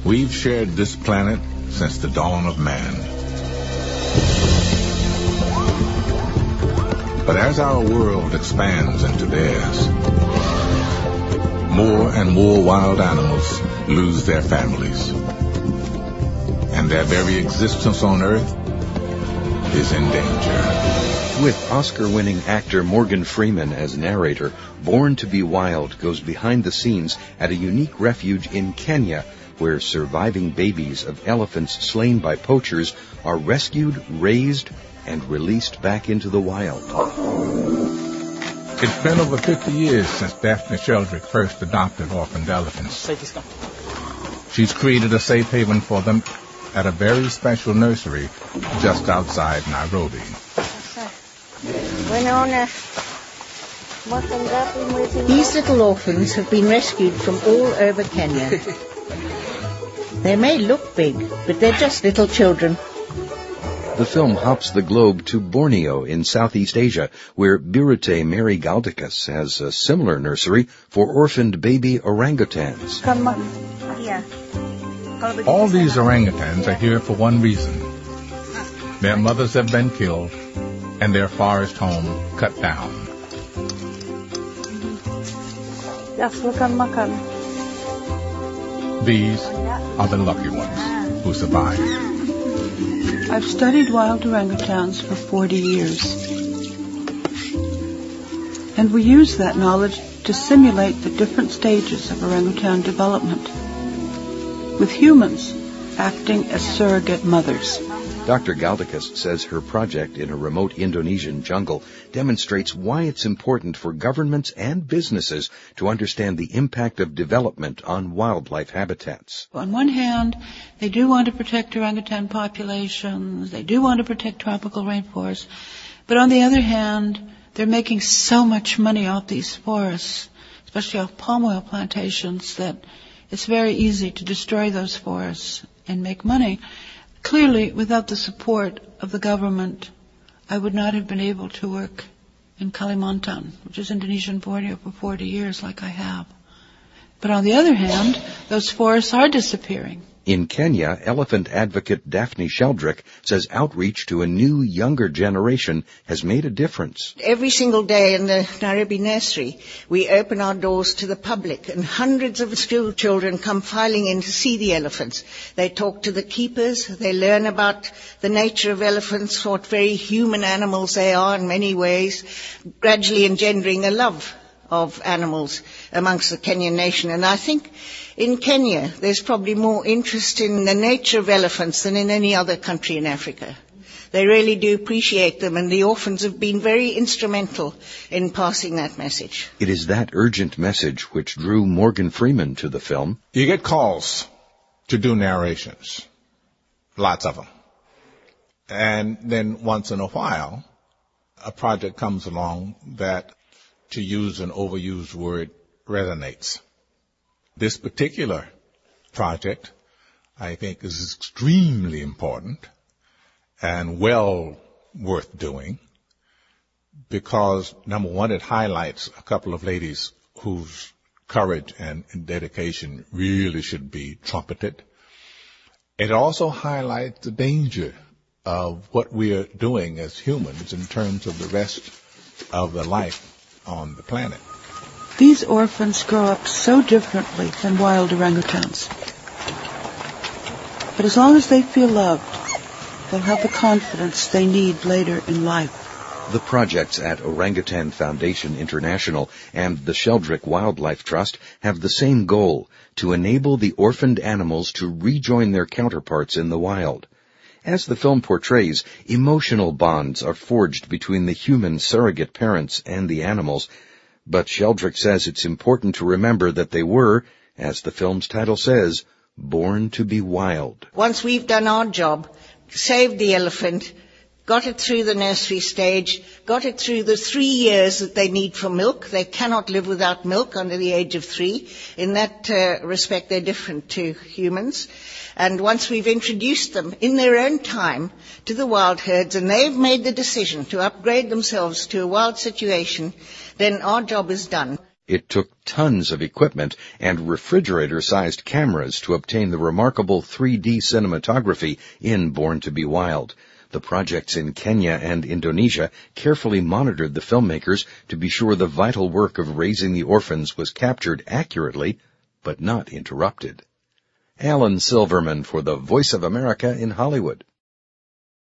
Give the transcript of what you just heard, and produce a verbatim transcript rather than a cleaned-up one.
We've shared this planet since the dawn of man. But as our world expands into theirs, more and more wild animals lose their families. And their very existence on Earth is in danger. With Oscar-winning actor Morgan Freeman as narrator, Born to be Wild goes behind the scenes at a unique refuge in Kenya, where surviving babies of elephants slain by poachers are rescued, raised, and released back into the wild. It's been over fifty years since Daphne Sheldrick first adopted orphaned elephants. She's created a safe haven for them at a very special nursery just outside Nairobi. These little orphans have been rescued from all over Kenya. They may look big, but they're just little children. The film hops the globe to Borneo in Southeast Asia, where Birute Mary Galdikas has a similar nursery for orphaned baby orangutans. All these orangutans are here for one reason. Their mothers have been killed and their forest home cut down. These are the lucky ones who survive. I've studied wild orangutans for forty years. And we use that knowledge to simulate the different stages of orangutan development, with humans acting as surrogate mothers. Doctor Galdikas says her project in a remote Indonesian jungle demonstrates why it's important for governments and businesses to understand the impact of development on wildlife habitats. On one hand, they do want to protect orangutan populations, they do want to protect tropical rainforests, but on the other hand, they're making so much money off these forests, especially off palm oil plantations, that it's very easy to destroy those forests and make money. Clearly, without the support of the government, I would not have been able to work in Kalimantan, which is Indonesian Borneo, for forty years like I have. But on the other hand, those forests are disappearing. In Kenya, elephant advocate Daphne Sheldrick says outreach to a new, younger generation has made a difference. Every single day in the Nairobi nursery, we open our doors to the public, and hundreds of school children come filing in to see the elephants. They talk to the keepers, they learn about the nature of elephants, what very human animals they are in many ways, gradually engendering a love of animals amongst the Kenyan nation. And I think in Kenya, there's probably more interest in the nature of elephants than in any other country in Africa. They really do appreciate them, and the orphans have been very instrumental in passing that message. It is that urgent message which drew Morgan Freeman to the film. You get calls to do narrations, lots of them. And then once in a while, a project comes along that, to use an overused word, resonates. This particular project, I think, is extremely important and well worth doing because, number one, it highlights a couple of ladies whose courage and dedication really should be trumpeted. It also highlights the danger of what we are doing as humans in terms of the rest of the life on the planet. These orphans grow up so differently than wild orangutans. But as long as they feel loved, they'll have the confidence they need later in life. The projects at Orangutan Foundation International and the Sheldrick Wildlife Trust have the same goal, to enable the orphaned animals to rejoin their counterparts in the wild. As the film portrays, emotional bonds are forged between the human surrogate parents and the animals, but Sheldrick says it's important to remember that they were, as the film's title says, born to be wild. Once we've done our job, saved the elephant, got it through the nursery stage, got it through the three years that they need for milk. They cannot live without milk under the age of three. In that uh, respect, they're different to humans. And once we've introduced them in their own time to the wild herds, and they've made the decision to upgrade themselves to a wild situation, then our job is done. It took tons of equipment and refrigerator-sized cameras to obtain the remarkable three D cinematography in Born to Be Wild. The projects in Kenya and Indonesia carefully monitored the filmmakers to be sure the vital work of raising the orphans was captured accurately, but not interrupted. Alan Silverman for the Voice of America in Hollywood.